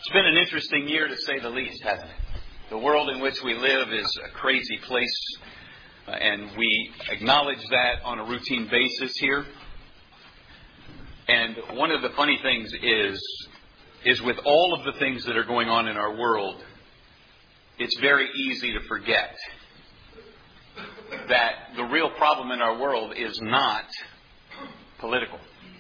It's been an interesting year, to say the least, hasn't it? The world in which we live is a crazy place, and we acknowledge that on a routine basis here. And one of the funny things is with all of the things that are going on in our world, it's very easy to forget that the real problem in our world is not political.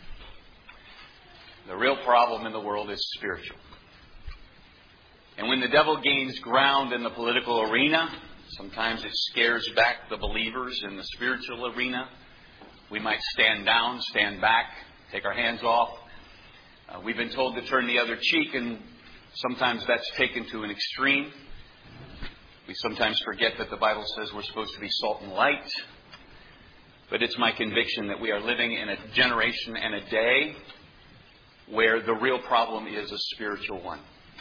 The real problem in the world is spiritual. And when the devil gains ground in the political arena, sometimes it scares back the believers in the spiritual arena. We might stand down, stand back, take our hands off. We've been told to turn the other cheek, and sometimes that's taken to an extreme. We sometimes forget that the Bible says we're supposed to be salt and light. But it's my conviction that we are living in a generation and a day where the real problem is a spiritual one.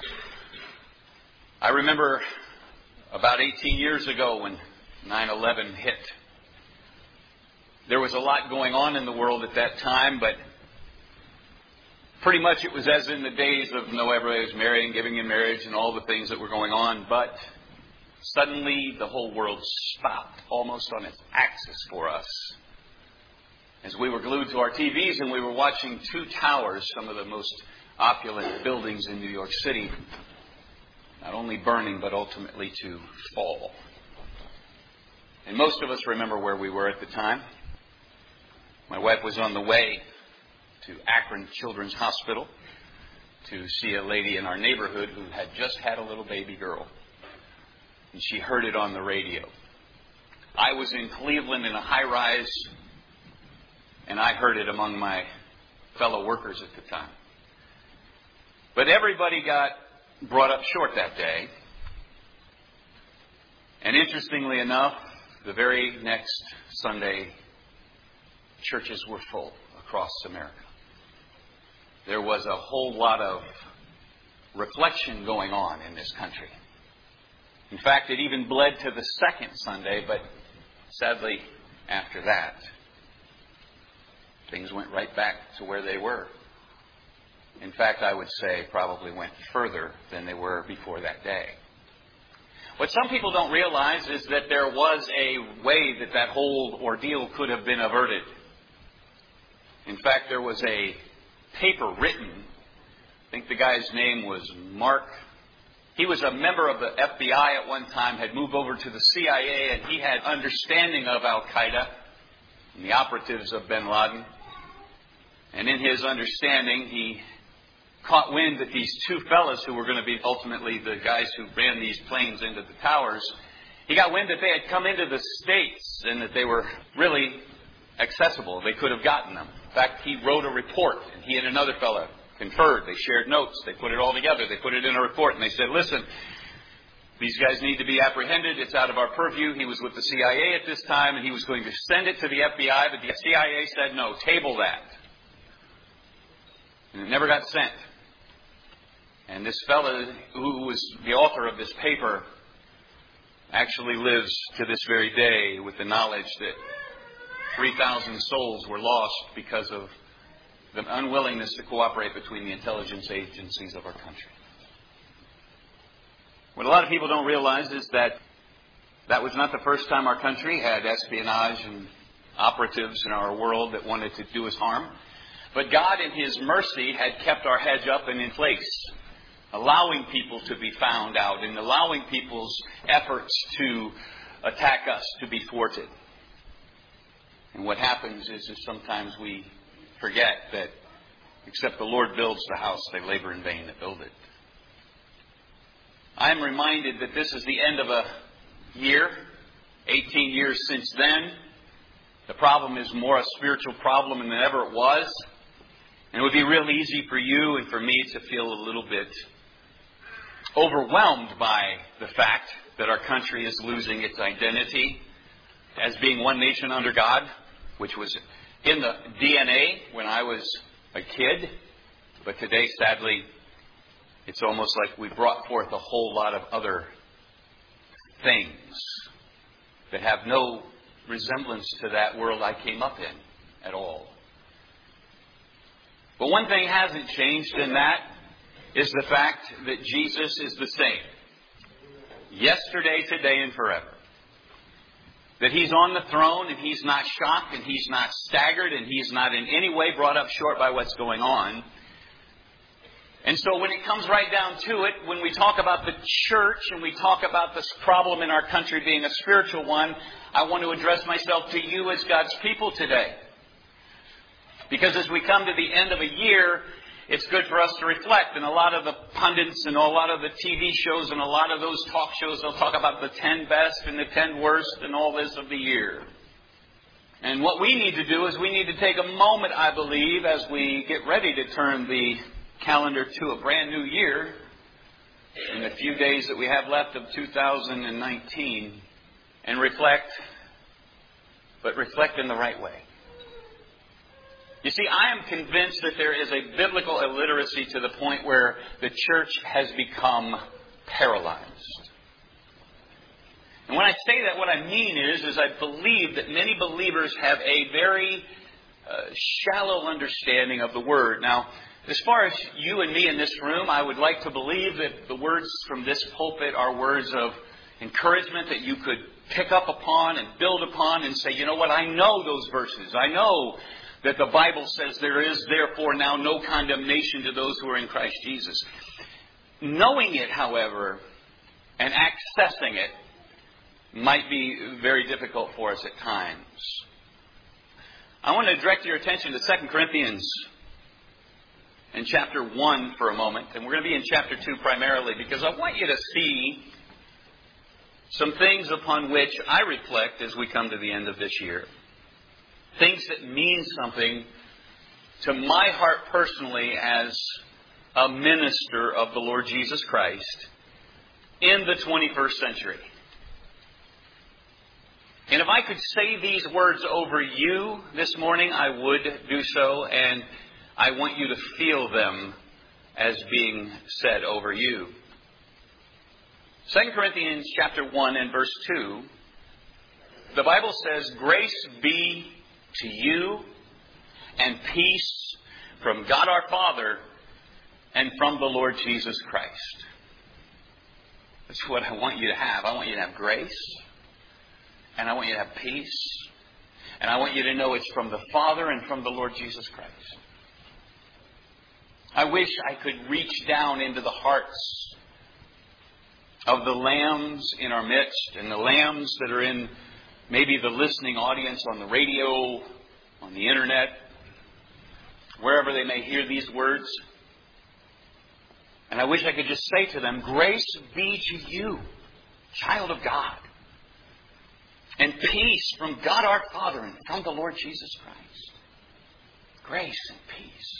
I remember about 18 years ago when 9/11 hit. There was a lot going on in the world at that time, but pretty much it was as in the days of everybody was marrying, giving in marriage, and all the things that were going on. But suddenly the whole world stopped almost on its axis for us. As we were glued to our TVs and we were watching two towers, some of the most opulent buildings in New York City, not only burning, but ultimately to fall. And most of us remember where we were at the time. My wife was on the way to Akron Children's Hospital to see a lady in our neighborhood who had just had a little baby girl. And she heard it on the radio. I was in Cleveland in a high-rise, and I heard it among my fellow workers at the time. But everybody got brought up short that day. And interestingly enough, the very next Sunday, churches were full across America. There was a whole lot of reflection going on in this country. In fact, it even bled to the second Sunday, but sadly, after that, things went right back to where they were. In fact, I would say probably went further than they were before that day. What some people don't realize is that there was a way that that whole ordeal could have been averted. In fact, there was a paper written, I think the guy's name was Mark. He was a member of the FBI at one time, had moved over to the CIA, and he had understanding of Al-Qaeda and the operatives of bin Laden. And in his understanding, he caught wind that these two fellas who were going to be ultimately the guys who ran these planes into the towers, he got wind that they had come into the States and that they were really accessible. They could have gotten them. In fact, he wrote a report, and he and another fellow conferred. They shared notes. They put it all together. They put it in a report, and they said, listen, these guys need to be apprehended. It's out of our purview. He was with the CIA at this time, and he was going to send it to the FBI, but the CIA said, no, table that. And it never got sent. And this fellow who was the author of this paper actually lives to this very day with the knowledge that 3,000 souls were lost because of the unwillingness to cooperate between the intelligence agencies of our country. What a lot of people don't realize is that that was not the first time our country had espionage and operatives in our world that wanted to do us harm. But God, in His mercy, had kept our hedge up and in place, allowing people to be found out and allowing people's efforts to attack us to be thwarted. And what happens is sometimes we forget that except the Lord builds the house, they labor in vain that build it. I am reminded that this is the end of a year, 18 years since then. The problem is more a spiritual problem than ever it was. And it would be real easy for you and for me to feel a little bit overwhelmed by the fact that our country is losing its identity as being one nation under God, which was in the DNA when I was a kid. But today, sadly, it's almost like we brought forth a whole lot of other things that have no resemblance to that world I came up in at all. But one thing hasn't changed, and that is the fact that Jesus is the same. Yesterday, today, and forever. That He's on the throne and He's not shocked and He's not staggered and He's not in any way brought up short by what's going on. And so when it comes right down to it, when we talk about the church and we talk about this problem in our country being a spiritual one, I want to address myself to you as God's people today. Because as we come to the end of a year, it's good for us to reflect. And a lot of the pundits and a lot of the TV shows and a lot of those talk shows, they'll talk about the 10 best and the 10 worst and all this of the year. And what we need to do is we need to take a moment, I believe, as we get ready to turn the calendar to a brand new year in the few days that we have left of 2019 and reflect, but reflect in the right way. You see, I am convinced that there is a biblical illiteracy to the point where the church has become paralyzed. And when I say that, what I mean is I believe that many believers have a very shallow understanding of the Word. Now, as far as you and me in this room, I would like to believe that the words from this pulpit are words of encouragement that you could pick up upon and build upon and say, you know what, I know those verses. I know that the Bible says there is therefore now no condemnation to those who are in Christ Jesus. Knowing it, however, and accessing it might be very difficult for us at times. I want to direct your attention to 2 Corinthians in chapter 1 for a moment. And we're going to be in chapter 2 primarily because I want you to see some things upon which I reflect as we come to the end of this year. Things that mean something to my heart personally as a minister of the Lord Jesus Christ in the 21st century. And if I could say these words over you this morning, I would do so, and I want you to feel them as being said over you. 2 Corinthians chapter 1 and verse 2, the Bible says, "Grace be to you and peace from God our Father and from the Lord Jesus Christ." That's what I want you to have. I want you to have grace, and I want you to have peace, and I want you to know it's from the Father and from the Lord Jesus Christ. I wish I could reach down into the hearts of the lambs in our midst and the lambs that are in maybe the listening audience on the radio, on the internet, wherever they may hear these words. And I wish I could just say to them, grace be to you, child of God, and peace from God our Father and from the Lord Jesus Christ. Grace and peace.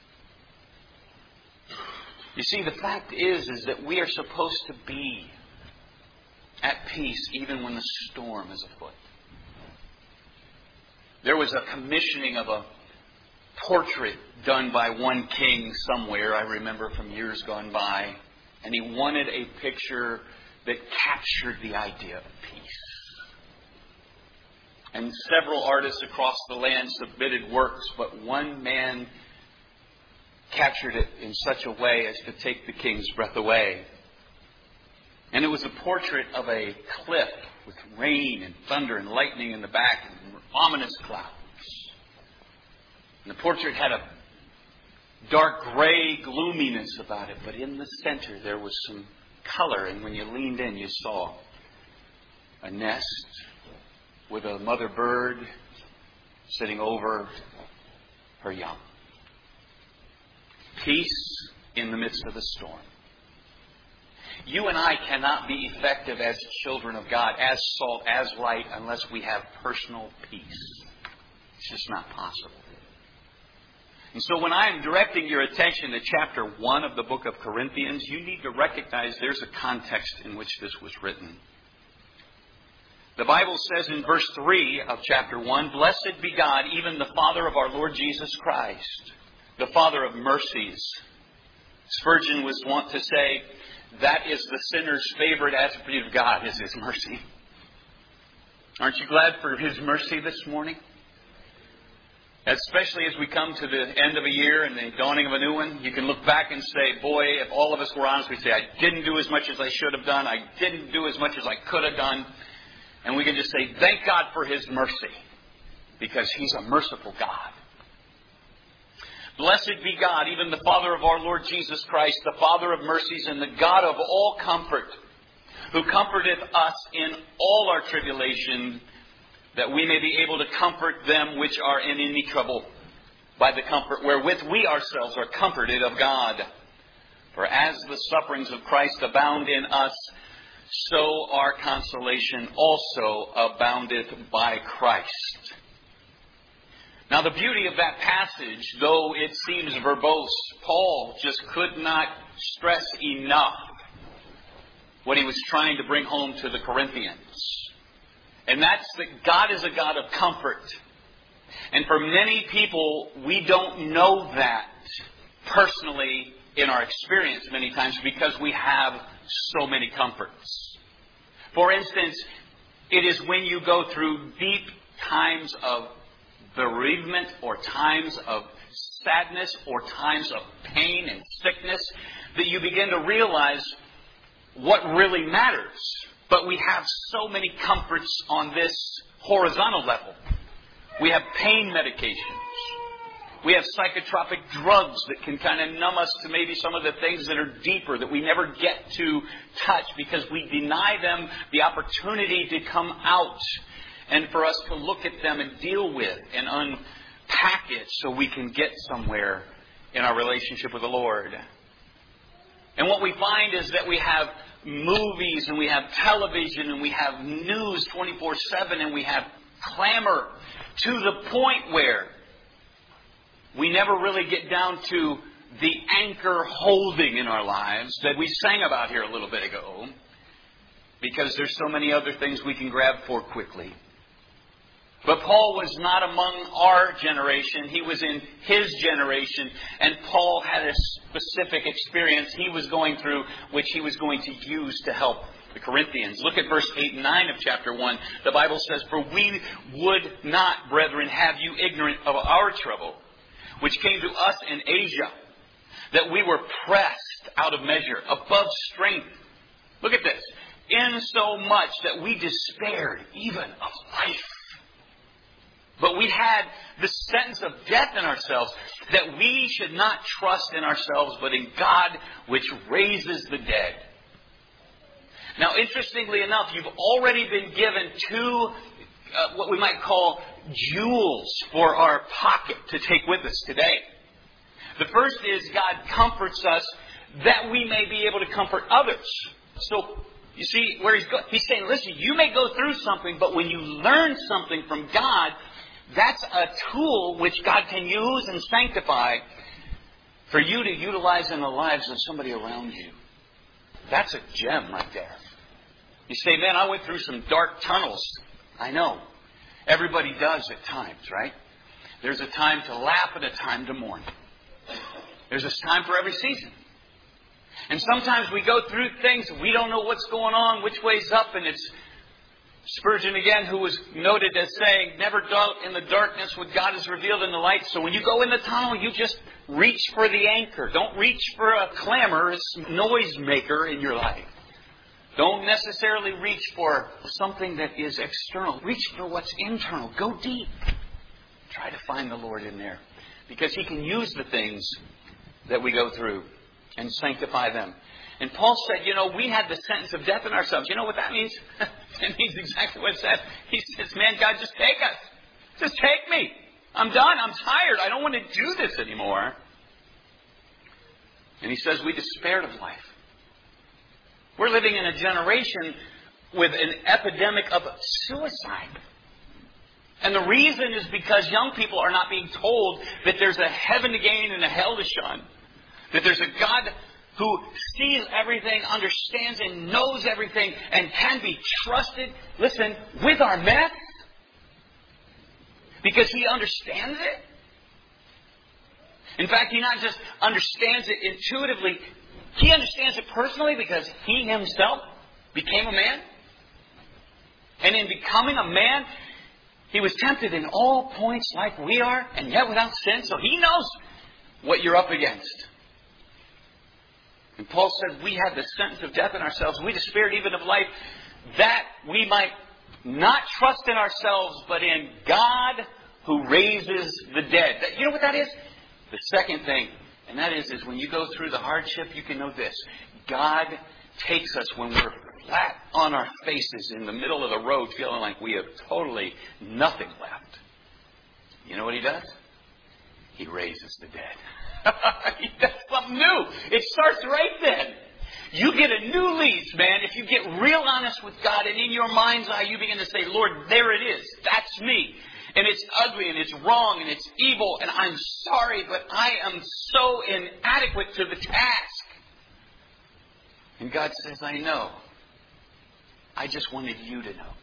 You see, the fact is that we are supposed to be at peace even when the storm is afoot. There was a commissioning of a portrait done by one king somewhere, I remember from years gone by, and he wanted a picture that captured the idea of peace. And several artists across the land submitted works, but one man captured it in such a way as to take the king's breath away. And it was a portrait of a cliff with rain and thunder and lightning in the back and ominous clouds. And the portrait had a dark gray gloominess about it, but in the center there was some color, and when you leaned in you saw a nest with a mother bird sitting over her young. Peace in the midst of the storm. You and I cannot be effective as children of God, as salt, as light, unless we have personal peace. It's just not possible. And so when I am directing your attention to chapter 1 of the book of Corinthians, you need to recognize there's a context in which this was written. The Bible says in verse 3 of chapter 1, "Blessed be God, even the Father of our Lord Jesus Christ, the Father of mercies." Spurgeon was wont to say, that is the sinner's favorite attribute of God, is His mercy. Aren't you glad for His mercy this morning? Especially as we come to the end of a year and the dawning of a new one, you can look back and say, boy, if all of us were honest, we'd say, I didn't do as much as I should have done. I didn't do as much as I could have done. And we can just say, thank God for His mercy, because He's a merciful God. Blessed be God, even the Father of our Lord Jesus Christ, the Father of mercies and the God of all comfort, who comforteth us in all our tribulation, that we may be able to comfort them which are in any trouble by the comfort wherewith we ourselves are comforted of God. For as the sufferings of Christ abound in us, so our consolation also aboundeth by Christ. Now the beauty of that passage, though it seems verbose, Paul just could not stress enough what he was trying to bring home to the Corinthians. And that's that God is a God of comfort. And for many people, we don't know that personally in our experience many times because we have so many comforts. For instance, it is when you go through deep times of bereavement or times of sadness or times of pain and sickness that you begin to realize what really matters. But we have so many comforts on this horizontal level. We have pain medications. We have psychotropic drugs that can kind of numb us to maybe some of the things that are deeper that we never get to touch because we deny them the opportunity to come out and for us to look at them and deal with and unpack it so we can get somewhere in our relationship with the Lord. And what we find is that we have movies and we have television and we have news 24/7 and we have clamor to the point where we never really get down to the anchor holding in our lives that we sang about here a little bit ago, because there's so many other things we can grab for quickly. But Paul was not among our generation. He was in his generation. And Paul had a specific experience he was going through, which he was going to use to help the Corinthians. Look at verse 8 and 9 of chapter 1. The Bible says, "For we would not, brethren, have you ignorant of our trouble, which came to us in Asia, that we were pressed out of measure, above strength." Look at this. "Insomuch that we despaired even of life. But we had the sentence of death in ourselves, that we should not trust in ourselves, but in God, which raises the dead." Now, interestingly enough, you've already been given two, what we might call jewels for our pocket to take with us today. The first is God comforts us that we may be able to comfort others. So, you see where he's going? He's saying, listen, you may go through something, but when you learn something from God, that's a tool which God can use and sanctify for you to utilize in the lives of somebody around you. That's a gem right there. You say, man, I went through some dark tunnels. I know. Everybody does at times, right? There's a time to laugh and a time to mourn. There's a time for every season. And sometimes we go through things, we don't know what's going on, which way's up, and it's Spurgeon again, who was noted as saying, "Never doubt in the darkness what God has revealed in the light." So when you go in the tunnel, you just reach for the anchor. Don't reach for a clamorous noise maker in your life. Don't necessarily reach for something that is external. Reach for what's internal. Go deep. Try to find the Lord in there, because He can use the things that we go through and sanctify them. And Paul said, we had the sentence of death in ourselves. You know what that means? It means exactly what it says. He says, man, God, just take us. Just take me. I'm done. I'm tired. I don't want to do this anymore. And he says, we despaired of life. We're living in a generation with an epidemic of suicide. And the reason is because young people are not being told that there's a heaven to gain and a hell to shun. That there's a God who sees everything, understands and knows everything, and can be trusted, listen, with our mess. Because He understands it. In fact, He not just understands it intuitively, He understands it personally because He Himself became a man. And in becoming a man, He was tempted in all points like we are, and yet without sin. So He knows what you're up against. And Paul said we had the sentence of death in ourselves. We the spirit even of life, that we might not trust in ourselves, but in God who raises the dead. You know what that is? The second thing, and that is when you go through the hardship, you can know this. God takes us when we're flat on our faces in the middle of the road, feeling like we have totally nothing left. You know what He does? He raises the dead. He does something new. It starts right then. You get a new lease, man, if you get real honest with God, and in your mind's eye you begin to say, Lord, there it is. That's me. And it's ugly, and it's wrong, and it's evil, and I'm sorry, but I am so inadequate to the task. And God says, I know. I just wanted you to know.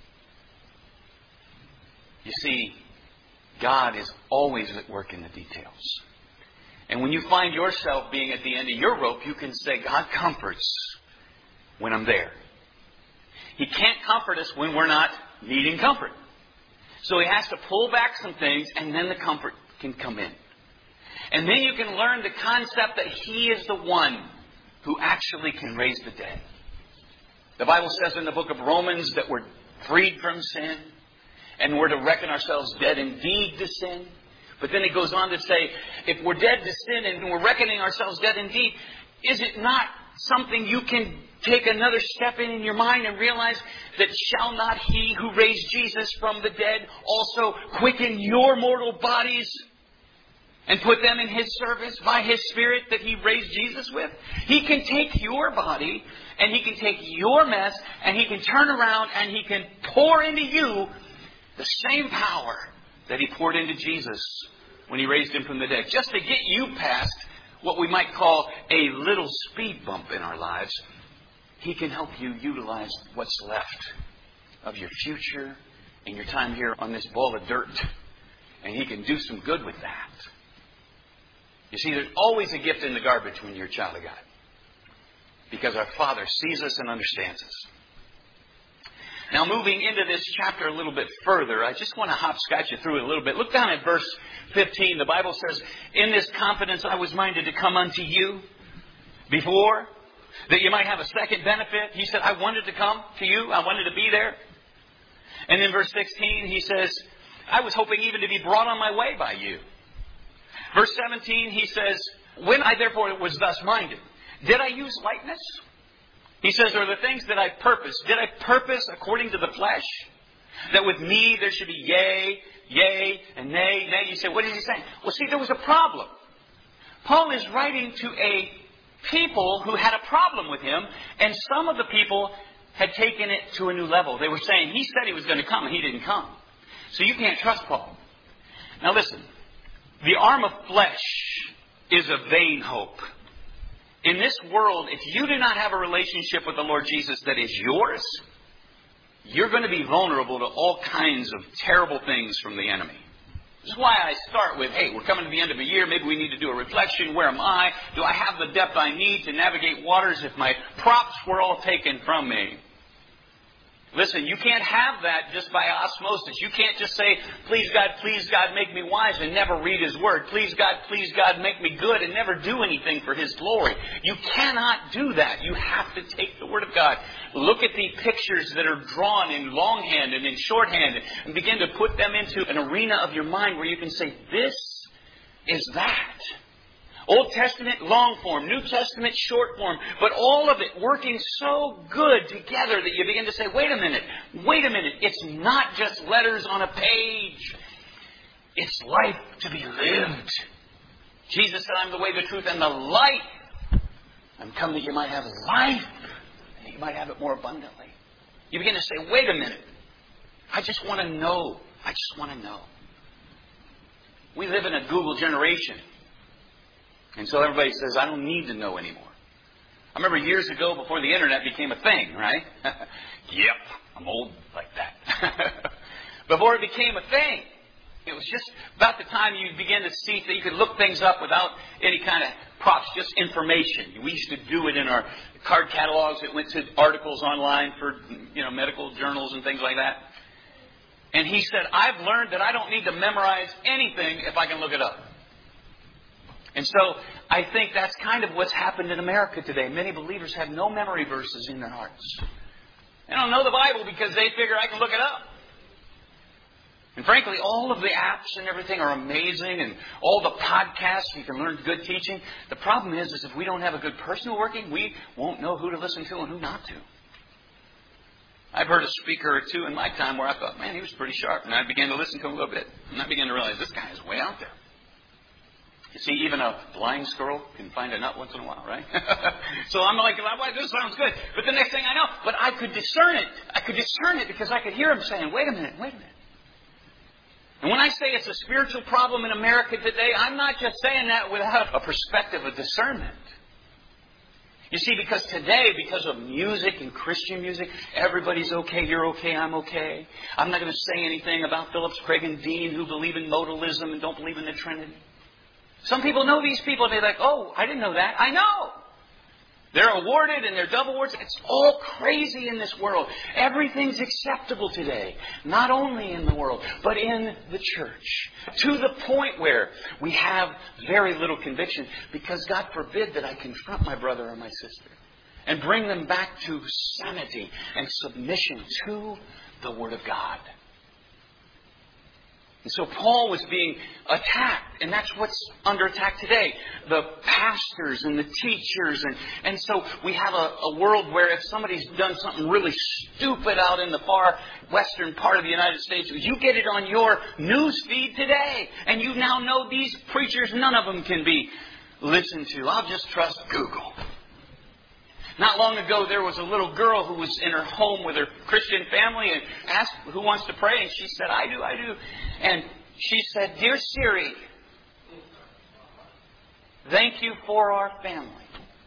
You see, God is always at work in the details. And when you find yourself being at the end of your rope, you can say, God comforts when I'm there. He can't comfort us when we're not needing comfort. So He has to pull back some things, and then the comfort can come in. And then you can learn the concept that He is the one who actually can raise the dead. The Bible says in the book of Romans that we're freed from sin, and we're to reckon ourselves dead indeed to sin. But then it goes on to say, if we're dead to sin and we're reckoning ourselves dead indeed, is it not something you can take another step in your mind and realize that shall not He who raised Jesus from the dead also quicken your mortal bodies and put them in His service by His Spirit that He raised Jesus with? He can take your body and He can take your mess and He can turn around and He can pour into you the same power that He poured into Jesus when He raised Him from the dead. Just to get you past what we might call a little speed bump in our lives, He can help you utilize what's left of your future and your time here on this ball of dirt. And He can do some good with that. You see, there's always a gift in the garbage when you're a child of God. Because our Father sees us and understands us. Now, moving into this chapter a little bit further, I just want to hopscotch you through it a little bit. Look down at verse 15. The Bible says, in this confidence I was minded to come unto you before, that you might have a second benefit. He said, I wanted to come to you. I wanted to be there. And in verse 16, he says, I was hoping even to be brought on my way by you. Verse 17, he says, when I therefore was thus minded, did I use lightness? He says, are the things that I purposed, did I purpose according to the flesh? That with me there should be yea, and nay, nay. You say, what is he saying? Well, see, there was a problem. Paul is writing to a people who had a problem with him, and some of the people had taken it to a new level. They were saying, he said he was going to come, and he didn't come. So you can't trust Paul. Now listen, the arm of flesh is a vain hope. In this world, if you do not have a relationship with the Lord Jesus that is yours, you're going to be vulnerable to all kinds of terrible things from the enemy. This is why I start with, hey, we're coming to the end of a year. Maybe we need to do a reflection. Where am I? Do I have the depth I need to navigate waters if my props were all taken from me? Listen, you can't have that just by osmosis. You can't just say, please God, make me wise, and never read His Word. Please God, make me good, and never do anything for His glory. You cannot do that. You have to take the Word of God. Look at the pictures that are drawn in longhand and in shorthand and begin to put them into an arena of your mind where you can say, this is that. Old Testament, long form. New Testament, short form. But all of it working so good together that you begin to say, wait a minute. It's not just letters on a page. It's life to be lived. Jesus said, I'm the way, the truth, and the life. I'm come that you might have life, and that you might have it more abundantly. You begin to say, wait a minute. I just want to know. We live in a Google generation. And so everybody says, I don't need to know anymore. I remember years ago before the internet became a thing, right? Yep, I'm old like that. Before it became a thing, it was just about the time you began to see that you could look things up without any kind of props, just information. We used to do it in our card catalogs. It went to articles online for, medical journals and things like that. And he said, I've learned that I don't need to memorize anything if I can look it up. And so I think that's kind of what's happened in America today. Many believers have no memory verses in their hearts. They don't know the Bible because they figure I can look it up. And frankly, all of the apps and everything are amazing, and all the podcasts, you can learn good teaching. The problem is if we don't have a good person working, we won't know who to listen to and who not to. I've heard a speaker or two in my time where I thought, man, he was pretty sharp. And I began to listen to him a little bit. And I began to realize this guy is way out there. You see, even a blind squirrel can find a nut once in a while, right? So I'm like, well, this sounds good. But the next thing I know, but I could discern it. I could discern it because I could hear him saying, wait a minute. And when I say it's a spiritual problem in America today, I'm not just saying that without a perspective of discernment. You see, because today, because of music and Christian music, everybody's okay, you're okay, I'm okay. I'm not going to say anything about Phillips, Craig, and Dean who believe in modalism and don't believe in the Trinity. Some people know these people and they're like, oh, I didn't know that. I know. They're awarded and they're double awards. It's all crazy in this world. Everything's acceptable today. Not only in the world, but in the church. To the point where we have very little conviction because God forbid that I confront my brother or my sister and bring them back to sanity and submission to the Word of God. And so Paul was being attacked, and that's what's under attack today. The pastors and the teachers. And so we have a world where if somebody's done something really stupid out in the far western part of the United States, you get it on your news feed today. And you now know these preachers, none of them can be listened to. I'll just trust Google. Not long ago, there was a little girl who was in her home with her Christian family and asked who wants to pray. And she said, I do. And she said, Dear Siri, thank you for our family.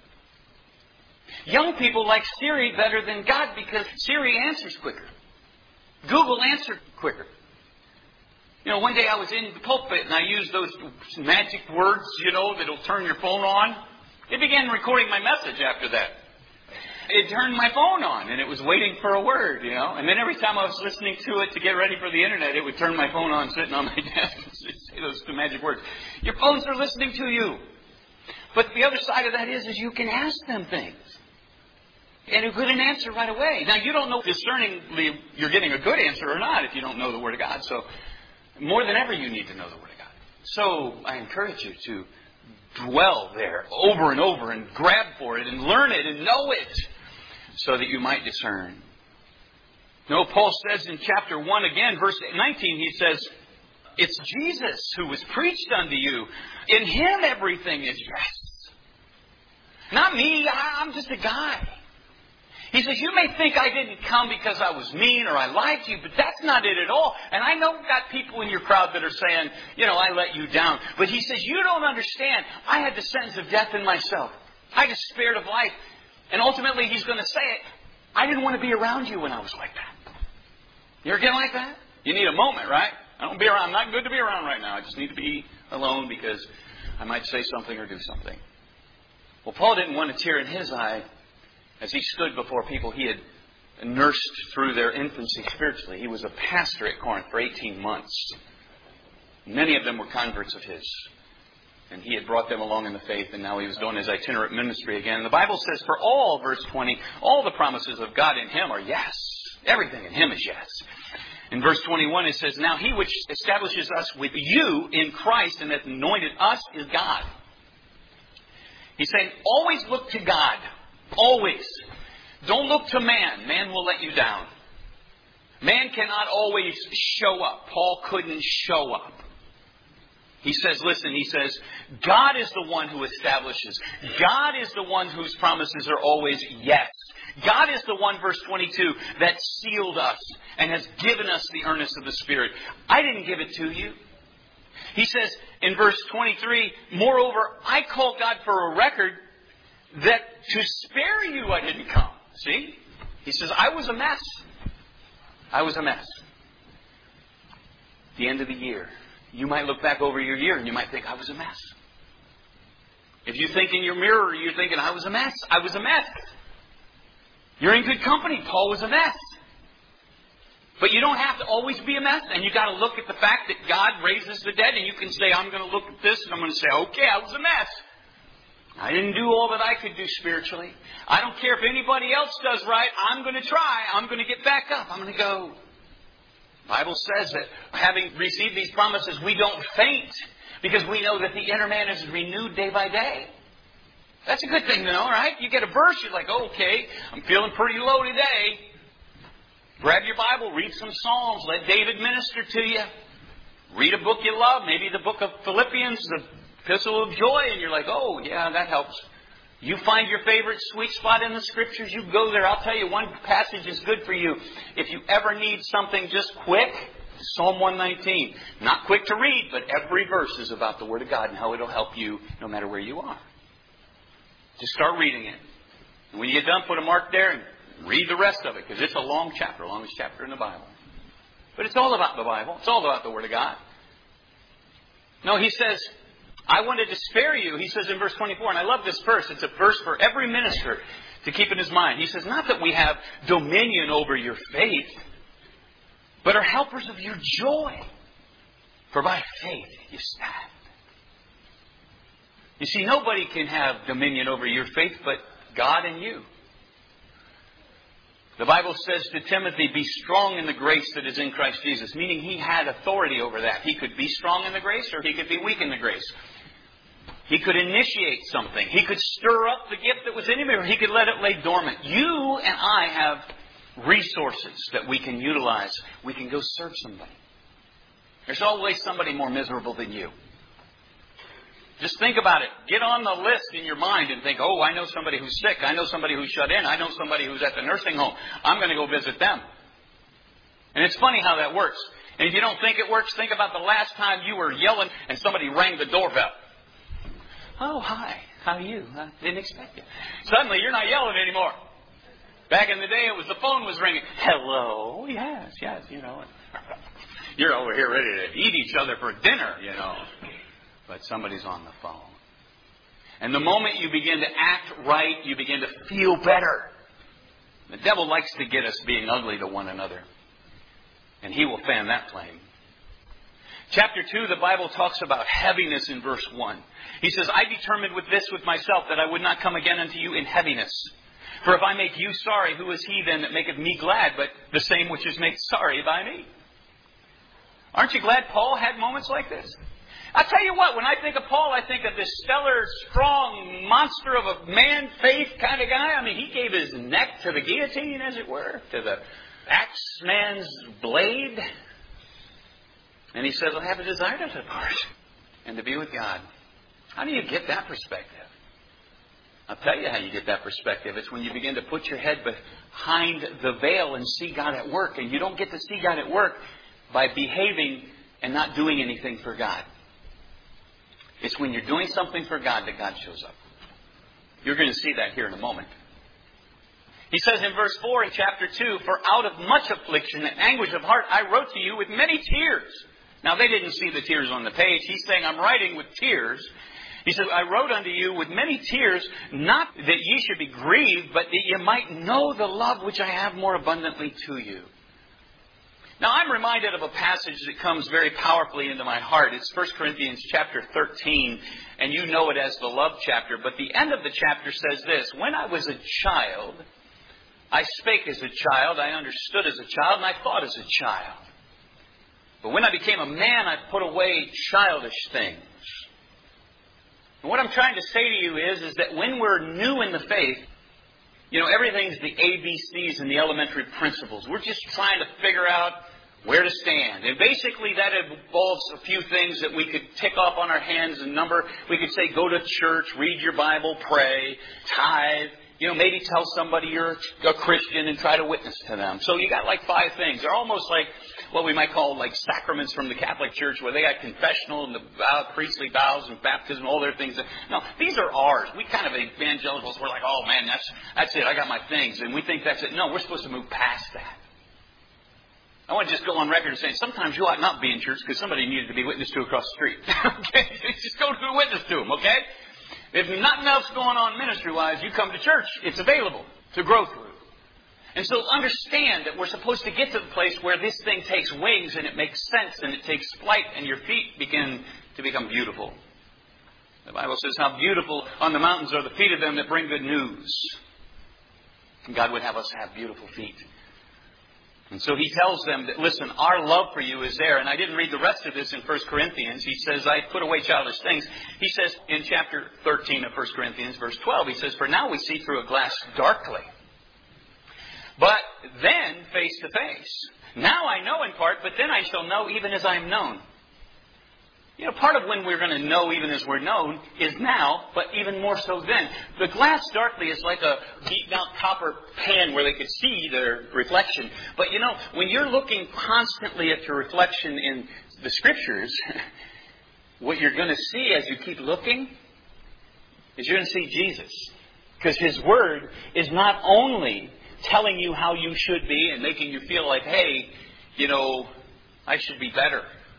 Young people like Siri better than God because Siri answers quicker. Google answers quicker. You know, one day I was in the pulpit and I used those magic words, that'll turn your phone on. It began recording my message after that. It turned my phone on, and it was waiting for a word, And then every time I was listening to it to get ready for the internet, it would turn my phone on sitting on my desk and say those two magic words. Your phones are listening to you. But the other side of that is you can ask them things. And you get an answer right away. Now, you don't know discerningly you're getting a good answer or not if you don't know the Word of God. So, more than ever, you need to know the Word of God. So, I encourage you to dwell there over and over and grab for it and learn it and know it so that you might discern. No, Paul says in chapter 1 again, verse 19, he says, it's Jesus who was preached unto you. In Him everything is yes. Not me, I'm just a guy. He says, you may think I didn't come because I was mean or I liked you, but that's not it at all. And I know you've got people in your crowd that are saying, I let you down. But he says, you don't understand. I had the sentence of death in myself. I despaired of life. And ultimately, he's going to say it. I didn't want to be around you when I was like that. You ever get like that? You need a moment, right? I'm not good to be around right now. I just need to be alone because I might say something or do something. Well, Paul didn't want a tear in his eye as he stood before people he had nursed through their infancy spiritually. He was a pastor at Corinth for 18 months. Many of them were converts of his. And he had brought them along in the faith, and now he was doing his itinerant ministry again. And the Bible says, for all, verse 20, all the promises of God in Him are yes. Everything in Him is yes. In verse 21 it says, now He which establishes us with you in Christ and hath anointed us is God. He's saying, always look to God. Always. Don't look to man. Man will let you down. Man cannot always show up. Paul couldn't show up. He says, God is the one who establishes. God is the one whose promises are always yes. God is the one, verse 22, that sealed us and has given us the earnest of the Spirit. I didn't give it to you. He says in verse 23, moreover, I call God for a record that to spare you I didn't come. See? He says, I was a mess. At the end of the year, you might look back over your year and you might think, I was a mess. If you think in your mirror, you're thinking, I was a mess. You're in good company. Paul was a mess. But you don't have to always be a mess. And you got to look at the fact that God raises the dead. And you can say, I'm going to look at this and I'm going to say, okay, I was a mess. I didn't do all that I could do spiritually. I don't care if anybody else does right. I'm going to try. I'm going to get back up. I'm going to go. The Bible says that having received these promises, we don't faint because we know that the inner man is renewed day by day. That's a good thing to know, right? You get a verse, you're like, okay, I'm feeling pretty low today. Grab your Bible, read some Psalms, let David minister to you. Read a book you love, maybe the book of Philippians, the Epistle of Joy, and you're like, oh, yeah, that helps. You find your favorite sweet spot in the Scriptures, you go there. I'll tell you, one passage is good for you. If you ever need something just quick, Psalm 119. Not quick to read, but every verse is about the Word of God and how it'll help you no matter where you are. Just start reading it. And when you get done, put a mark there and read the rest of it, because it's a long chapter, longest chapter in the Bible. But it's all about the Bible. It's all about the Word of God. No, he says, I wanted to spare you, he says in verse 24, and I love this verse. It's a verse for every minister to keep in his mind. He says, not that we have dominion over your faith, but are helpers of your joy. For by faith you stand. You see, nobody can have dominion over your faith but God and you. The Bible says to Timothy, be strong in the grace that is in Christ Jesus, meaning he had authority over that. He could be strong in the grace or he could be weak in the grace. He could initiate something. He could stir up the gift that was in him, or he could let it lay dormant. You and I have resources that we can utilize. We can go serve somebody. There's always somebody more miserable than you. Just think about it. Get on the list in your mind and think, oh, I know somebody who's sick. I know somebody who's shut in. I know somebody who's at the nursing home. I'm going to go visit them. And it's funny how that works. And if you don't think it works, think about the last time you were yelling and somebody rang the doorbell. Oh, hi. How are you? I didn't expect you. Suddenly, you're not yelling anymore. Back in the day, it was the phone was ringing. Hello? Yes, you know. You're over here ready to eat each other for dinner, you know. But somebody's on the phone. And the moment you begin to act right, you begin to feel better. The devil likes to get us being ugly to one another. And he will fan that flame. Chapter 2, the Bible talks about heaviness in verse 1. He says, I determined with this with myself that I would not come again unto you in heaviness. For if I make you sorry, who is he then that maketh me glad, but the same which is made sorry by me? Aren't you glad Paul had moments like this? I'll tell you what, when I think of Paul, I think of this stellar, strong monster of a man, faith kind of guy. I mean, he gave his neck to the guillotine, as it were, to the axeman's blade. And he says, I have a desire to depart and to be with God. How do you get that perspective? I'll tell you how you get that perspective. It's when you begin to put your head behind the veil and see God at work. And you don't get to see God at work by behaving and not doing anything for God. It's when you're doing something for God that God shows up. You're going to see that here in a moment. He says in verse 4 in chapter 2, for out of much affliction and anguish of heart I wrote to you with many tears. Now they didn't see the tears on the page. He's saying I'm writing with tears. He says, I wrote unto you with many tears, not that ye should be grieved, but that ye might know the love which I have more abundantly to you. Now, I'm reminded of a passage that comes very powerfully into my heart. It's 1 Corinthians chapter 13, and you know it as the love chapter. But the end of the chapter says this, when I was a child, I spake as a child, I understood as a child, and I thought as a child. But when I became a man, I put away childish things. And what I'm trying to say to you is that when we're new in the faith, you know, everything's the ABCs and the elementary principles. We're just trying to figure out where to stand. And basically that involves a few things that we could tick off on our hands and number. We could say, go to church, read your Bible, pray, tithe. You know, maybe tell somebody you're a Christian and try to witness to them. So you got like 5 things. They're almost like what we might call like sacraments from the Catholic Church, where they got confessional and the priestly vows and baptism, all their things. No, these are ours. We kind of evangelicals, we're like, oh man, that's it. I got my things. And we think that's it. No, we're supposed to move past that. I want to just go on record and say, sometimes you ought not be in church because somebody needed to be witnessed to across the street. Okay? Just go to a witness to them, okay? If nothing else going on ministry-wise, you come to church. It's available to grow through. And so understand that we're supposed to get to the place where this thing takes wings and it makes sense and it takes flight and your feet begin to become beautiful. The Bible says how beautiful on the mountains are the feet of them that bring good news. And God would have us have beautiful feet. And so He tells them that, listen, our love for you is there. And I didn't read the rest of this in 1 Corinthians. He says, I put away childish things. He says in chapter 13 of 1 Corinthians, verse 12, he says, for now we see through a glass darkly. But then face to face. Now I know in part, but then I shall know even as I am known. You know, part of when we're going to know even as we're known is now, but even more so then. The glass darkly is like a beaten out copper pan where they could see their reflection. But you know, when you're looking constantly at your reflection in the Scriptures, what you're going to see as you keep looking is you're going to see Jesus. Because His Word is not only telling you how you should be and making you feel like, hey, you know, I should be better.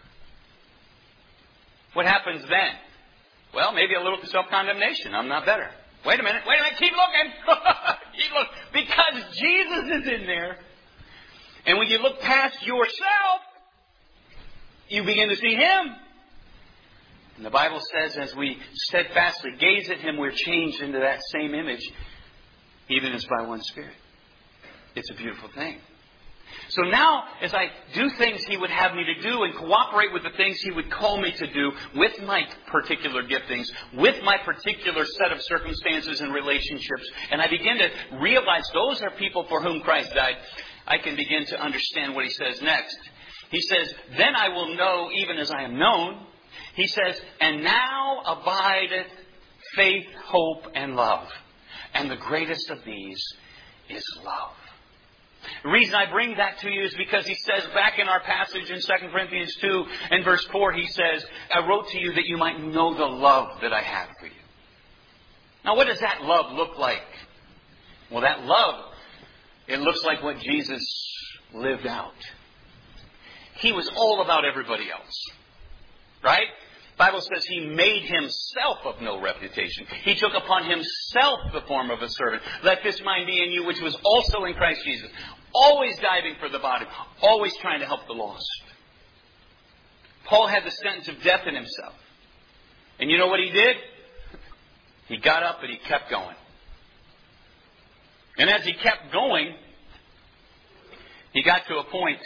What happens then? Well, maybe a little self-condemnation. I'm not better. Wait a minute. Keep looking. Keep looking. Because Jesus is in there. And when you look past yourself, you begin to see Him. And the Bible says as we steadfastly gaze at Him, we're changed into that same image, even as by one Spirit. It's a beautiful thing. So now, as I do things He would have me to do and cooperate with the things He would call me to do with my particular giftings, with my particular set of circumstances and relationships, and I begin to realize those are people for whom Christ died, I can begin to understand what He says next. He says, then I will know even as I am known. He says, and now abideth faith, hope, and love. And the greatest of these is love. The reason I bring that to you is because he says back in our passage in 2 Corinthians 2 and verse 4, he says, I wrote to you that you might know the love that I have for you. Now, what does that love look like? Well, that love, it looks like what Jesus lived out. He was all about everybody else. Right? The Bible says He made Himself of no reputation. He took upon Himself the form of a servant. Let this mind be in you, which was also in Christ Jesus. Always diving for the body. Always trying to help the lost. Paul had the sentence of death in himself. And you know what he did? He got up and he kept going. And as he kept going, he got to a point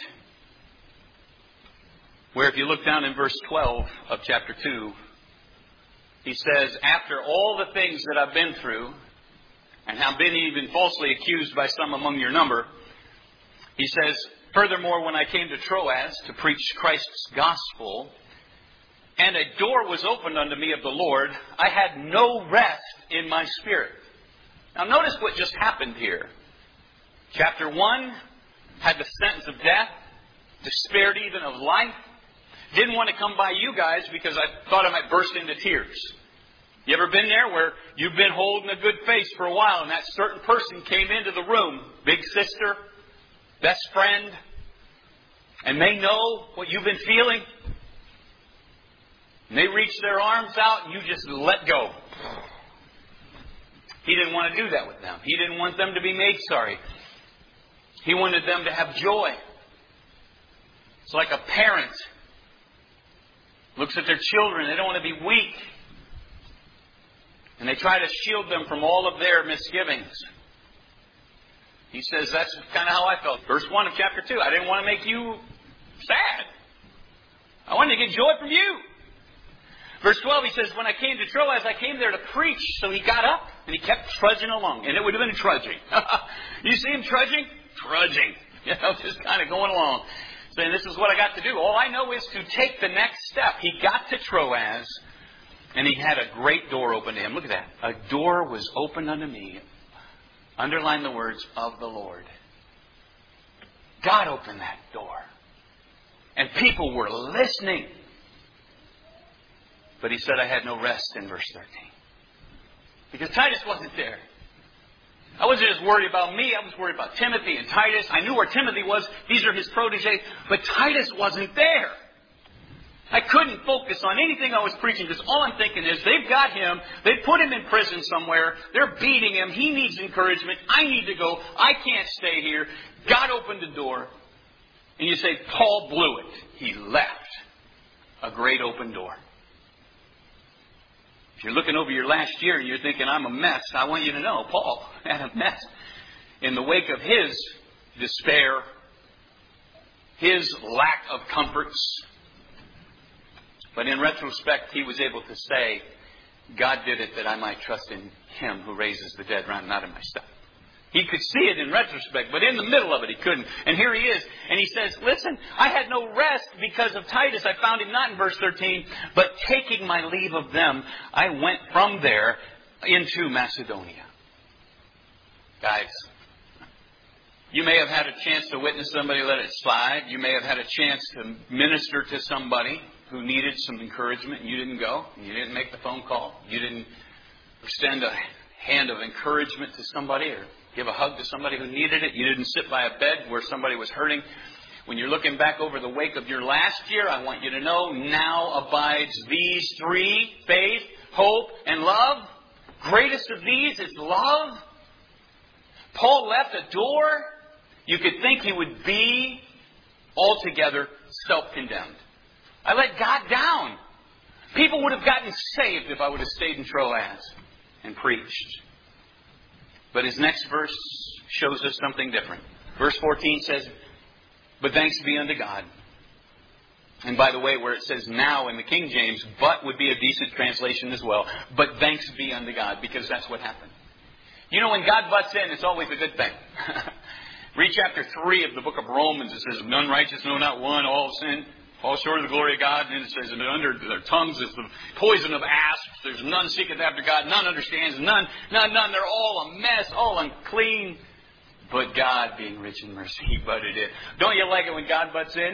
where if you look down in verse 12 of chapter 2, he says, after all the things that I've been through, and have been even falsely accused by some among your number, he says, furthermore, when I came to Troas to preach Christ's gospel, and a door was opened unto me of the Lord, I had no rest in my spirit. Now notice what just happened here. Chapter 1 had the sentence of death, despaired even of life. Didn't want to come by you guys because I thought I might burst into tears. You ever been there where you've been holding a good face for a while and that certain person came into the room, big sister, best friend, and they know what you've been feeling? And they reach their arms out and you just let go. He didn't want to do that with them. He didn't want them to be made sorry. He wanted them to have joy. It's like a parent looks at their children. They don't want to be weak. And they try to shield them from all of their misgivings. He says that's kind of how I felt. Verse 1 of chapter 2. I didn't want to make you sad. I wanted to get joy from you. Verse 12, he says, when I came to Troas, I came there to preach. So he got up and he kept trudging along. And it would have been trudging. You see him trudging? Trudging. You know, just kind of going along. Saying, this is what I got to do. All I know is to take the next step. He got to Troas, and he had a great door open to him. Look at that. A door was opened unto me. Underline the words, of the Lord. God opened that door. And people were listening. But he said, I had no rest in verse 13. Because Titus wasn't there. I wasn't just worried about me. I was worried about Timothy and Titus. I knew where Timothy was. These are his protégés. But Titus wasn't there. I couldn't focus on anything I was preaching because all I'm thinking is they've got him. They put him in prison somewhere. They're beating him. He needs encouragement. I need to go. I can't stay here. God opened the door. And you say, Paul blew it. He left a great open door. If you're looking over your last year and you're thinking, I'm a mess, I want you to know, Paul had a mess. In the wake of his despair, his lack of comforts. But in retrospect, he was able to say, God did it that I might trust in Him who raises the dead, not in myself. He could see it in retrospect, but in the middle of it, he couldn't. And here he is. And he says, listen, I had no rest because of Titus. I found him not in verse 13, but taking my leave of them, I went from there into Macedonia. Guys, you may have had a chance to witness somebody let it slide. You may have had a chance to minister to somebody who needed some encouragement and you didn't go. You didn't make the phone call. You didn't extend a hand of encouragement to somebody or give a hug to somebody who needed it. You didn't sit by a bed where somebody was hurting. When you're looking back over the wake of your last year, I want you to know now abides these three: faith, hope, and love. Greatest of these is love. Paul left a door. You could think he would be altogether self-condemned. I let God down. People would have gotten saved if I would have stayed in Troas and preached. But his next verse shows us something different. Verse 14 says, but thanks be unto God. And by the way, where it says now in the King James, but would be a decent translation as well. But thanks be unto God, because that's what happened. You know, when God butts in, it's always a good thing. Read chapter 3 of the book of Romans. It says, none righteous, no, not one, all sin, all short of the glory of God. And it says, and under their tongues is the poison of asps. There's none seeketh after God, none understands, none. They're all a mess, all unclean. But God, being rich in mercy, He butted in. Don't you like it when God butts in?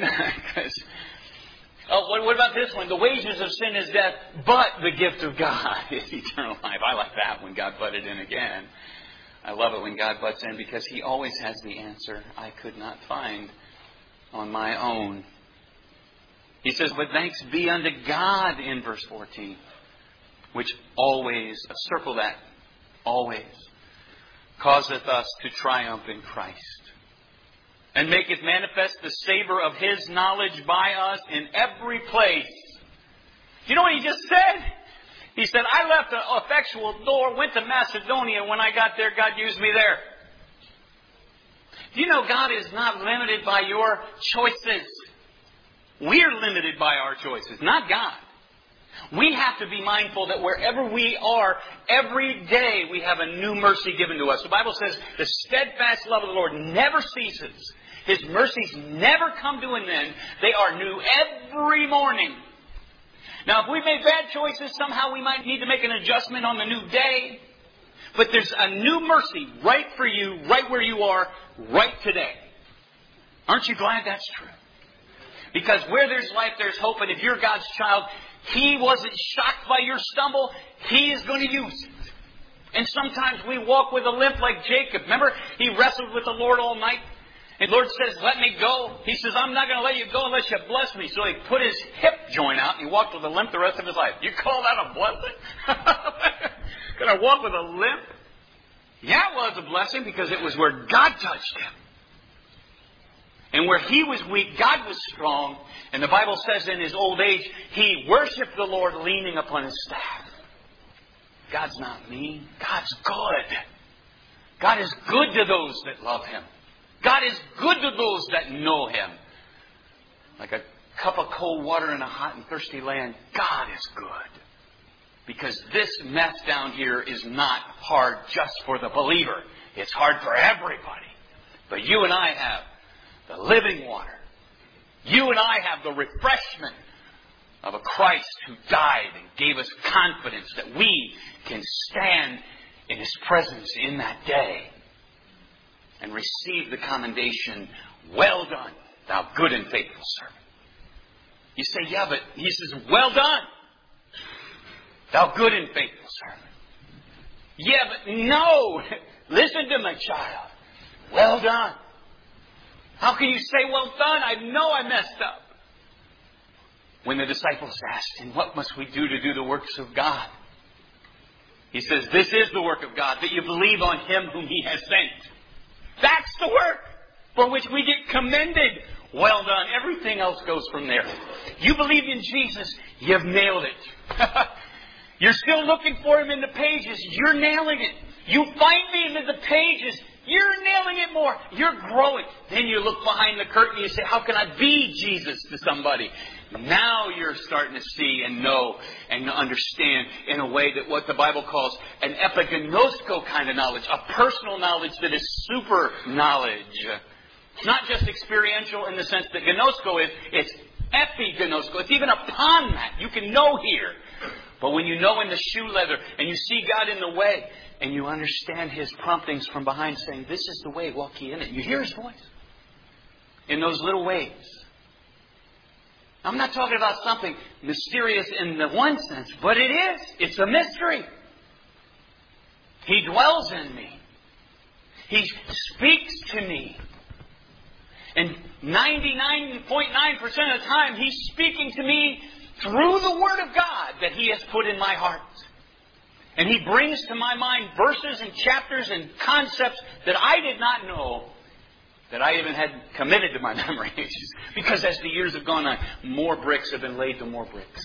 What about this one? The wages of sin is death, but the gift of God is eternal life. I like that when God butted in again. I love it when God butts in because He always has the answer I could not find on my own. He says, but thanks be unto God in verse 14, which always, circle that, always, causeth us to triumph in Christ, and maketh manifest the savor of His knowledge by us in every place. Do you know what he just said? He said, I left an effectual door, went to Macedonia. When I got there, God used me there. Do you know God is not limited by your choices? We're limited by our choices, not God. We have to be mindful that wherever we are, every day we have a new mercy given to us. The Bible says the steadfast love of the Lord never ceases. His mercies never come to an end. They are new every morning. Now, if we made bad choices, somehow we might need to make an adjustment on the new day. But there's a new mercy right for you, right where you are, right today. Aren't you glad that's true? Because where there's life, there's hope. And if you're God's child, He wasn't shocked by your stumble. He is going to use it. And sometimes we walk with a limp like Jacob. Remember, he wrestled with the Lord all night. And the Lord says, let me go. He says, I'm not going to let you go unless you bless me. So he put his hip joint out and he walked with a limp the rest of his life. You call that a blessing? Going to walk with a limp? Yeah, it was a blessing because it was where God touched him. And where he was weak, God was strong. And the Bible says in his old age, he worshiped the Lord leaning upon his staff. God's not mean. God's good. God is good to those that love Him. God is good to those that know Him. Like a cup of cold water in a hot and thirsty land, God is good. Because this mess down here is not hard just for the believer. It's hard for everybody. But you and I have the living water. You and I have the refreshment of a Christ who died and gave us confidence that we can stand in His presence in that day and receive the commendation, well done, thou good and faithful servant. You say, yeah, but He says, well done, thou good and faithful servant. Yeah, but no, listen to my child, well done. How can you say well done? I know I messed up. when the disciples asked him, what must we do to do the works of God? He says, this is the work of God, that you believe on Him whom He has sent. That's the work for which we get commended. Well done. Everything else goes from there. You believe in Jesus, you've nailed it. You're still looking for Him in the pages. You're nailing it. You find me in the pages. You're nailing it more. You're growing. Then you look behind the curtain and you say, how can I be Jesus to somebody? Now you're starting to see and know and understand in a way that what the Bible calls an epignosko kind of knowledge. A personal knowledge that is super knowledge. It's not just experiential in the sense that gnosko is. It's epignosko. It's even upon that. You can know here. But when you know in the shoe leather and you see God in the way and you understand His promptings from behind saying, this is the way, walk ye in it. You hear His voice in those little ways. I'm not talking about something mysterious in the one sense, but it is. It's a mystery. He dwells in me. He speaks to me. And 99.9% of the time, He's speaking to me through the Word of God that He has put in my heart. And He brings to my mind verses and chapters and concepts that I did not know, that I even had committed to my memory. Because as the years have gone on, more bricks have been laid to more bricks.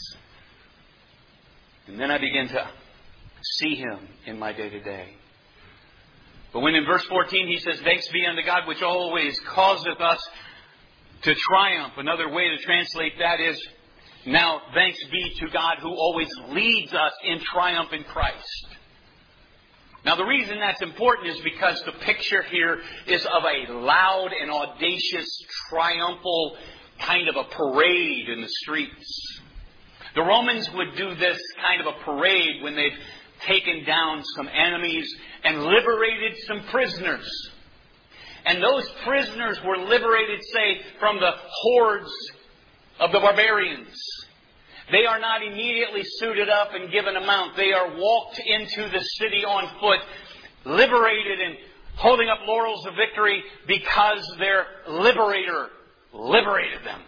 And then I begin to see Him in my day-to-day. But when in verse 14 He says, thanks be unto God which always causeth us to triumph. Another way to translate that is, now thanks be to God who always leads us in triumph in Christ. Now the reason that's important is because the picture here is of a loud and audacious, triumphal kind of a parade in the streets. The Romans would do this kind of a parade when they've taken down some enemies and liberated some prisoners. And those prisoners were liberated, say, from the hordes of the barbarians. They are not immediately suited up and given a mount. They are walked into the city on foot, liberated and holding up laurels of victory because their liberator liberated them.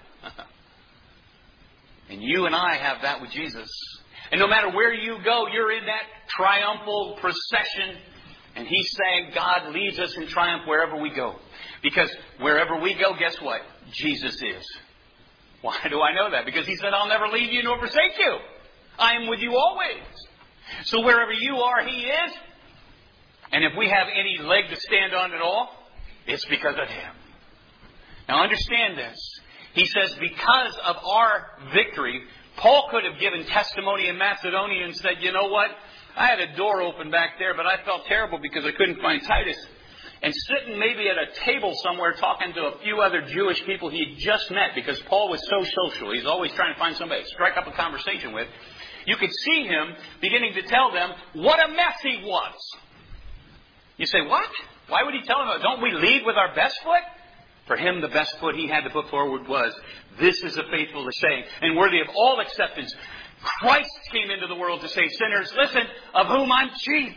And you and I have that with Jesus. And no matter where you go, you're in that triumphal procession. And He's saying God leads us in triumph wherever we go. Because wherever we go, guess what? Jesus is. Why do I know that? Because He said, I'll never leave you nor forsake you. I am with you always. So wherever you are, He is. And if we have any leg to stand on at all, it's because of Him. Now understand this. He says, because of our victory, Paul could have given testimony in Macedonia and said, you know what? I had a door open back there, but I felt terrible because I couldn't find Titus. And sitting maybe at a table somewhere talking to a few other Jewish people he'd just met, because Paul was so social. He's always trying to find somebody to strike up a conversation with. You could see him beginning to tell them what a mess he was. You say, what? Why would he tell them? Don't we lead with our best foot? For him, the best foot he had to put forward was, this is a faithful saying and worthy of all acceptance. Christ came into the world to say, sinners, listen, of whom I'm chief.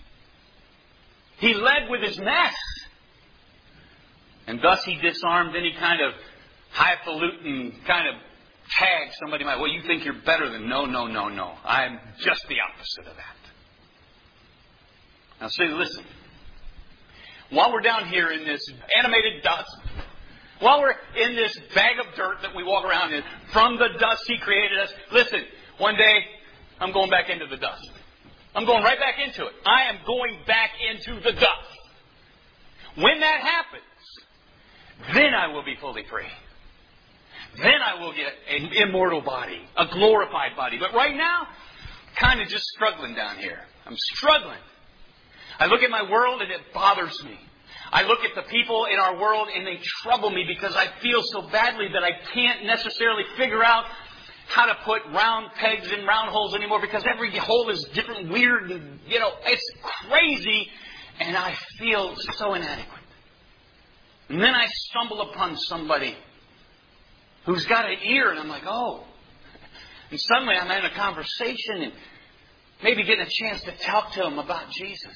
He led with His mess. And thus He disarmed any kind of highfalutin kind of tag somebody might. Well, you think you're better than... No. I'm just the opposite of that. Now see, listen. While we're down here in this animated dust, while we're in this bag of dirt that we walk around in, from the dust He created us, listen, one day I'm going back into the dust. I'm going right back into it. I am going back into the dust. When that happens, then I will be fully free. Then I will get an immortal body, a glorified body. But right now, kind of just struggling down here. I'm struggling. I look at my world and it bothers me. I look at the people in our world and they trouble me because I feel so badly that I can't necessarily figure out how to put round pegs in round holes anymore, because every hole is different, weird, and, it's crazy, and I feel so inadequate. And then I stumble upon somebody who's got an ear, and I'm like, oh. And suddenly I'm in a conversation and maybe getting a chance to talk to him about Jesus.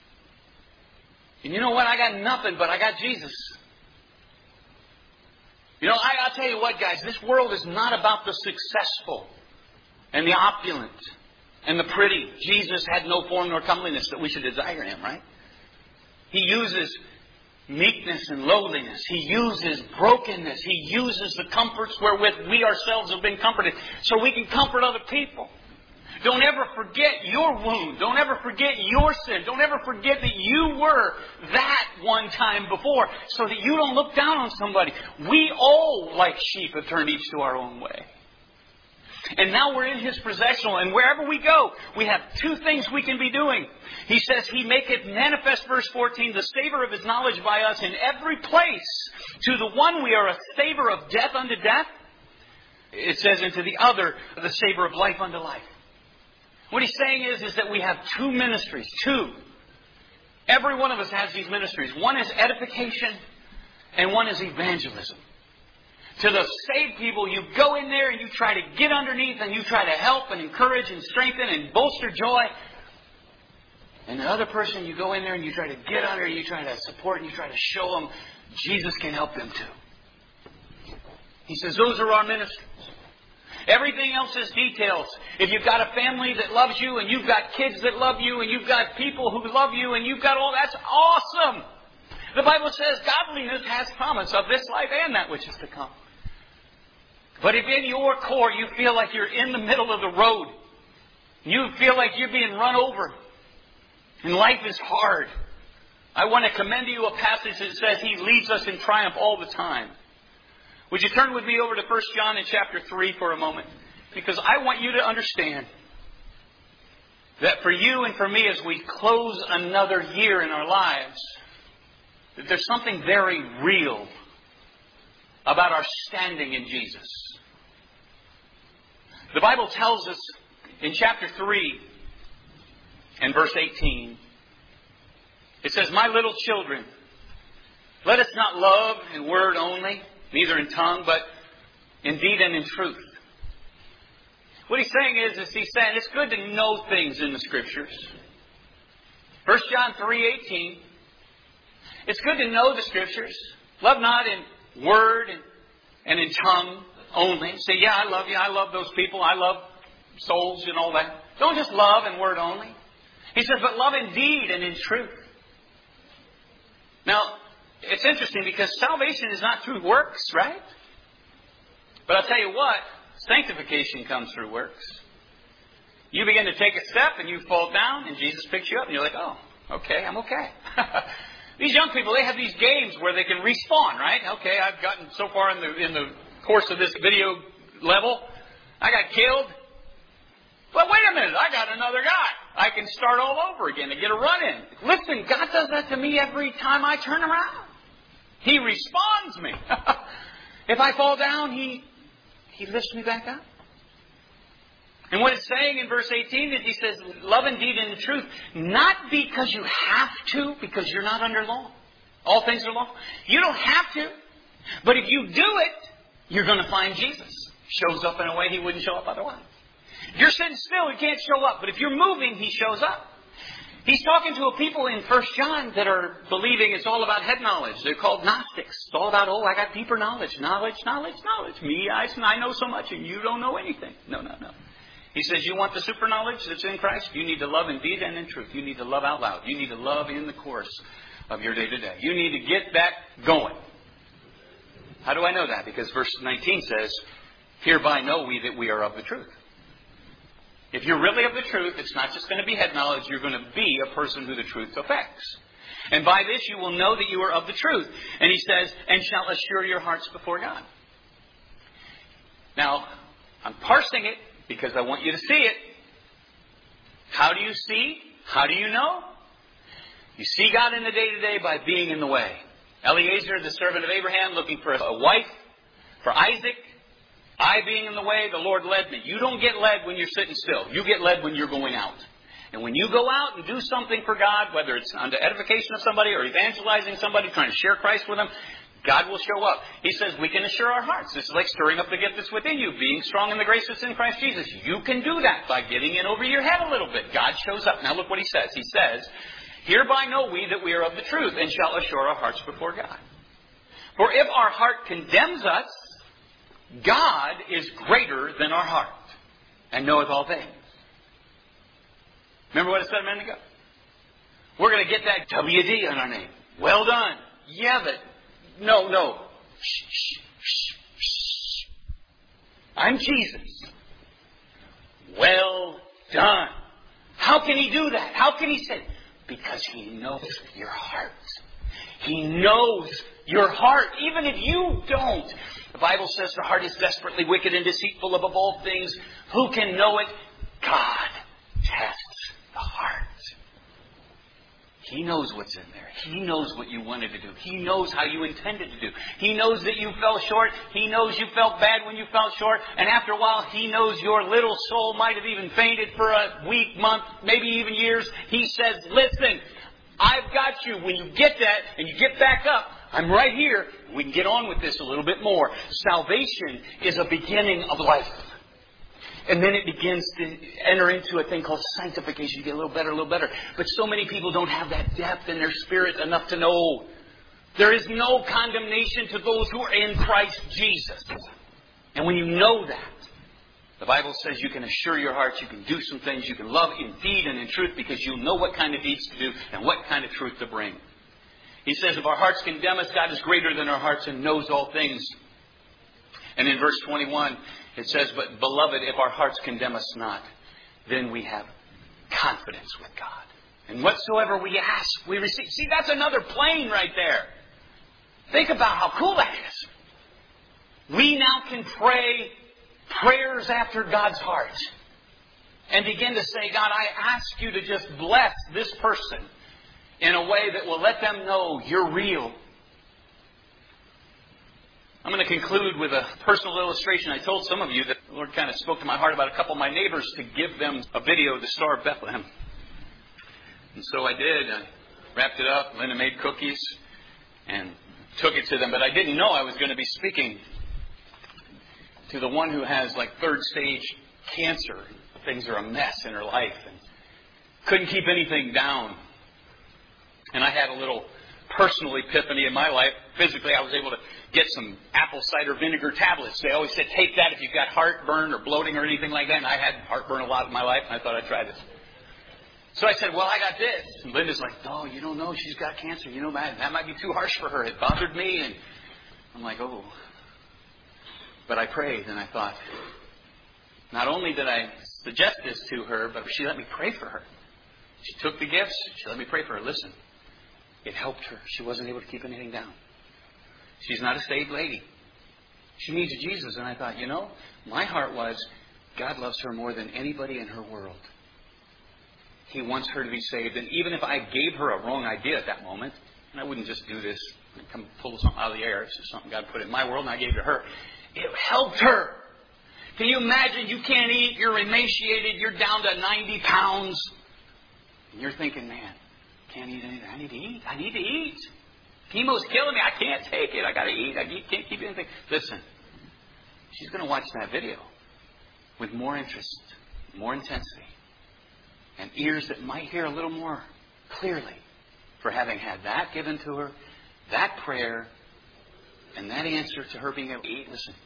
And you know what? I got nothing, but I got Jesus. You know, I'll tell you what, guys. This world is not about the successful and the opulent and the pretty. Jesus had no form nor comeliness that we should desire Him, right? He uses meekness and lowliness. He uses brokenness. He uses the comforts wherewith we ourselves have been comforted so we can comfort other people. Don't ever forget your wound. Don't ever forget your sin. Don't ever forget that you were that one time before so that you don't look down on somebody. We all, like sheep, have turned each to our own way. And now we're in His possessional, and wherever we go, we have two things we can be doing. He says, He maketh manifest, verse 14, the savour of His knowledge by us in every place. To the one we are a savour of death unto death. It says, and to the other, the savour of life unto life. What He's saying is that we have two ministries. Two. Every one of us has these ministries. One is edification, and one is evangelism. To the saved people, you go in there and you try to get underneath and you try to help and encourage and strengthen and bolster joy. And the other person, you go in there and you try to get under and you try to support and you try to show them Jesus can help them too. He says those are our ministries. Everything else is details. If you've got a family that loves you and you've got kids that love you and you've got people who love you and you've got all that's awesome. The Bible says godliness has promise of this life and that which is to come. But if in your core you feel like you're in the middle of the road, you feel like you're being run over, and life is hard, I want to commend to you a passage that says He leads us in triumph all the time. Would you turn with me over to 1 John in chapter 3 for a moment? Because I want you to understand that for you and for me as we close another year in our lives, that there's something very real about our standing in Jesus. The Bible tells us in chapter 3 and verse 18, it says, My little children, let us not love in word only, neither in tongue, but in deed and in truth. What He's saying is He's saying it's good to know things in the Scriptures. 1 John 3:18, it's good to know the Scriptures. Love not in word and in tongue only. Say, yeah, I love you. I love those people. I love souls and all that. Don't just love in word only. He says, but love in deed and in truth. Now, it's interesting because salvation is not through works, right? But I'll tell you what, sanctification comes through works. You begin to take a step and you fall down and Jesus picks you up and you're like, oh, okay, I'm okay. These young people, they have these games where they can respawn, right? Okay, I've gotten so far in the course of this video level, I got killed. But wait a minute, I got another guy. I can start all over again and get a run in. Listen, God does that to me every time I turn around. He respawns me. If I fall down, He lifts me back up. And what it's saying in verse 18 is He says, love indeed and in truth, not because you have to, because you're not under law. All things are law. You don't have to. But if you do it, you're going to find Jesus. Shows up in a way He wouldn't show up otherwise. If you're sitting still, He can't show up. But if you're moving, He shows up. He's talking to a people in 1 John that are believing it's all about head knowledge. They're called Gnostics. It's all about, I got deeper knowledge. Knowledge. Me, I know so much and you don't know anything. No. He says, you want the super knowledge that's in Christ? You need to love in deed and in truth. You need to love out loud. You need to love in the course of your day-to-day. You need to get that going. How do I know that? Because verse 19 says, hereby know we that we are of the truth. If you're really of the truth, it's not just going to be head knowledge. You're going to be a person who the truth affects. And by this you will know that you are of the truth. And he says, and shall assure your hearts before God. Now, I'm parsing it because I want you to see it. How do you see? How do you know? You see God in the day-to-day by being in the way. Eliezer, the servant of Abraham, looking for a wife for Isaac. I being in the way, the Lord led me. You don't get led when you're sitting still. You get led when you're going out. And when you go out and do something for God, whether it's unto edification of somebody or evangelizing somebody, trying to share Christ with them, God will show up. He says we can assure our hearts. This is like stirring up the gift that's within you, being strong in the grace that's in Christ Jesus. You can do that by getting in over your head a little bit. God shows up. Now look what He says. He says, hereby know we that we are of the truth and shall assure our hearts before God. For if our heart condemns us, God is greater than our heart, and knoweth all things. Remember what I said a minute ago? We're going to get that WD on our name. Well done. Yeah, but no. Shh. I'm Jesus. Well done. How can He do that? How can He say? Because He knows your heart. He knows your heart, even if you don't. The Bible says the heart is desperately wicked and deceitful above all things. Who can know it? God tests the heart. He knows what's in there. He knows what you wanted to do. He knows how you intended to do. He knows that you fell short. He knows you felt bad when you fell short. And after a while, He knows your little soul might have even fainted for a week, month, maybe even years. He says, listen, I've got you. When you get that and you get back up, I'm right here. We can get on with this a little bit more. Salvation is a beginning of life. And then it begins to enter into a thing called sanctification. You get a little better. But so many people don't have that depth in their spirit enough to know. There is no condemnation to those who are in Christ Jesus. And when you know that, the Bible says you can assure your hearts, you can do some things, you can love in deed and in truth because you know what kind of deeds to do and what kind of truth to bring. He says, if our hearts condemn us, God is greater than our hearts and knows all things. And in verse 21, it says, but beloved, if our hearts condemn us not, then we have confidence with God. And whatsoever we ask, we receive. See, that's another plane right there. Think about how cool that is. We now can pray prayers after God's heart. And begin to say, God, I ask you to just bless this person in a way that will let them know you're real. I'm going to conclude with a personal illustration. I told some of you that the Lord kind of spoke to my heart about a couple of my neighbors to give them a video of the Star of Bethlehem. And so I did. I wrapped it up. Linda made cookies and took it to them. But I didn't know I was going to be speaking to the one who has like third stage cancer. Things are a mess in her life and couldn't keep anything down. And I had a little personal epiphany in my life. Physically, I was able to get some apple cider vinegar tablets. They always said, take that if you've got heartburn or bloating or anything like that. And I had heartburn a lot in my life, and I thought I'd try this. So I said, well, I got this. And Linda's like, oh, you don't know. She's got cancer. You know, man, that might be too harsh for her. It bothered me. And I'm like, oh. But I prayed, and I thought, not only did I suggest this to her, but she let me pray for her. She took the gifts. She let me pray for her. Listen. It helped her. She wasn't able to keep anything down. She's not a saved lady. She needs Jesus. And I thought, my heart was, God loves her more than anybody in her world. He wants her to be saved. And even if I gave her a wrong idea at that moment, and I wouldn't just do this and come pull something out of the air. It's just something God put in my world and I gave to her. It helped her. Can you imagine? You can't eat. You're emaciated. You're down to 90 pounds. And you're thinking, man, can't eat anything. I need to eat. Chemo's killing me. I can't take it. I got to eat. I can't keep anything. Listen, she's going to watch that video with more interest, more intensity, and ears that might hear a little more clearly for having had that given to her, that prayer, and that answer to her being able to eat. Listen,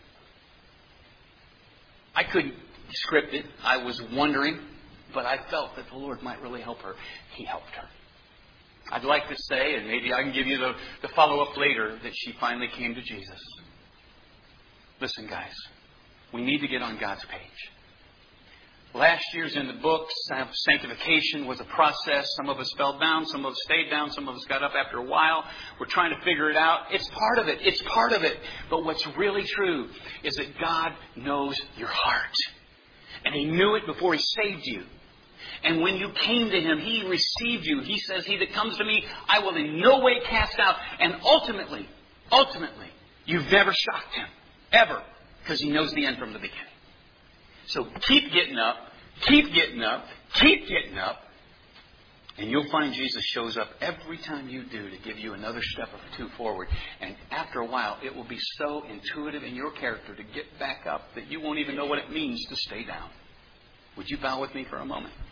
I couldn't script it. I was wondering, but I felt that the Lord might really help her. He helped her. I'd like to say, and maybe I can give you the follow-up later, that she finally came to Jesus. Listen, guys, we need to get on God's page. Last year's in the books, sanctification was a process. Some of us fell down, some of us stayed down, some of us got up after a while. We're trying to figure it out. It's part of it. It's part of it. But what's really true is that God knows your heart. And He knew it before He saved you. And when you came to Him, He received you. He says, he that comes to me, I will in no way cast out. And ultimately, you've never shocked Him. Ever. Because He knows the end from the beginning. So keep getting up. Keep getting up. Keep getting up. And you'll find Jesus shows up every time you do to give you another step or two forward. And after a while, it will be so intuitive in your character to get back up that you won't even know what it means to stay down. Would you bow with me for a moment?